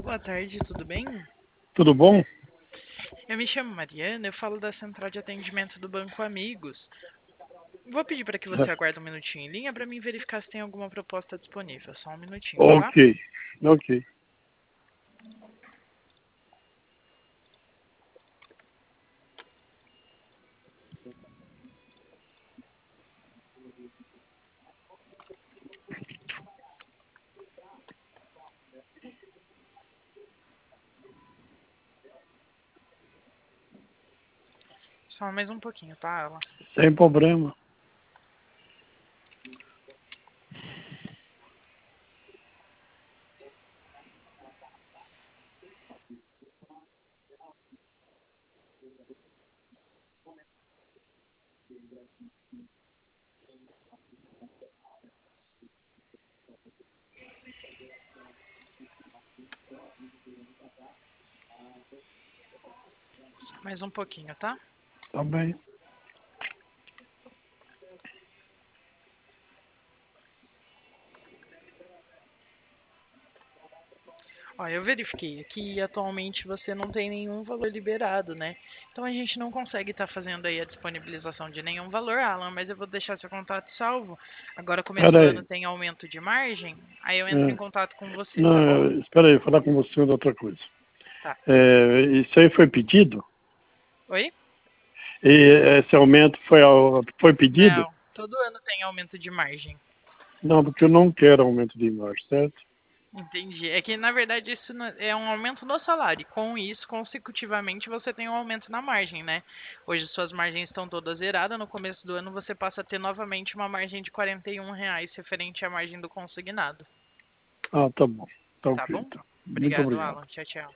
Boa tarde, tudo bem? Tudo bom? Eu me chamo Mariana, eu falo da central de atendimento do Banco Amigos. Vou pedir para que você aguarde um minutinho em linha para mim verificar se tem alguma proposta disponível. Só um minutinho, tá? Ok, ok. Só mais um pouquinho, tá, Alan? Sem problema. Só mais um pouquinho, tá? Tá bem. Ó, eu verifiquei aqui e atualmente você não tem nenhum valor liberado, né? Então a gente não consegue estar fazendo aí a disponibilização de nenhum valor, Alan, mas eu vou deixar seu contato salvo. Agora, começo do Espera ano aí. tem aumento de margem, aí eu entro em É, contato com você, tá bom? não, espera aí, vou falar com você de outra coisa. Tá. Isso aí foi pedido? Oi? E esse aumento foi pedido? Não, todo ano tem aumento de margem. Não, porque eu não quero aumento de imagem, certo? Entendi. É que, na verdade, isso é um aumento no salário. E com isso, consecutivamente, você tem um aumento na margem, né? Hoje suas margens estão todas zeradas. No começo do ano, você passa a ter novamente uma margem de R$ 41 referente à margem do consignado. Ah, tá bom. Tá Tá ok, bom? então. Muito Obrigado, obrigado. Alan. Tchau, tchau.